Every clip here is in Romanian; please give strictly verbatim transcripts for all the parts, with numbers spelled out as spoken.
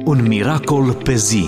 Un miracol pe zi.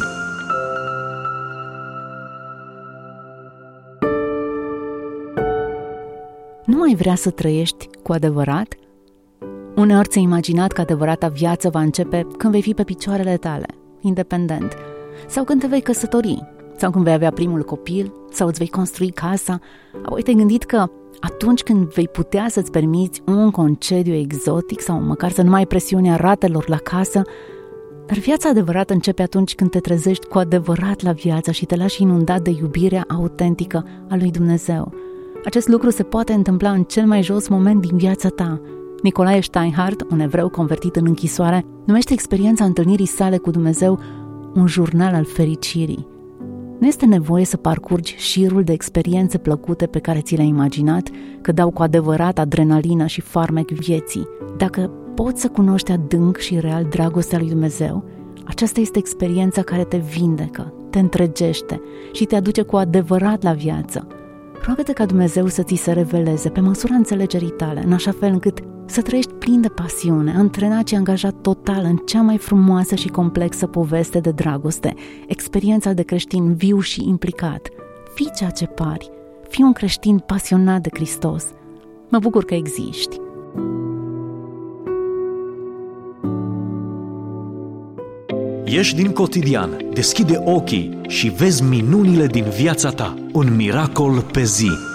Nu mai vrea să trăiești cu adevărat? Uneori ți-ai imaginat că adevărata viață va începe când vei fi pe picioarele tale, independent, sau când te vei căsători, sau când vei avea primul copil, sau îți vei construi casa. Apoi te-ai gândit că atunci când vei putea să-ți permiți un concediu exotic sau măcar să nu mai ai presiunea ratelor la casă. Dar viața adevărată începe atunci când te trezești cu adevărat la viață și te lași inundat de iubirea autentică a lui Dumnezeu. Acest lucru se poate întâmpla în cel mai jos moment din viața ta. Nicolae Steinhardt, un evreu convertit în închisoare, numește experiența întâlnirii sale cu Dumnezeu un jurnal al fericirii. Nu este nevoie să parcurgi șirul de experiențe plăcute pe care ți le-ai imaginat, că dau cu adevărat adrenalină și farmec vieții. Dacă poți să cunoști adânc și real dragostea lui Dumnezeu, aceasta este experiența care te vindecă, te întregește și te aduce cu adevărat la viață. Roagă-te ca Dumnezeu să ți se reveleze pe măsura înțelegerii tale, în așa fel încât să trăiești plin de pasiune, antrenat și angajat total în cea mai frumoasă și complexă poveste de dragoste, experiența de creștin viu și implicat. Fii ceea ce pari, fii un creștin pasionat de Hristos. Mă bucur că existi. Ieși din cotidian, deschide ochii și vezi minunile din viața ta. Un miracol pe zi.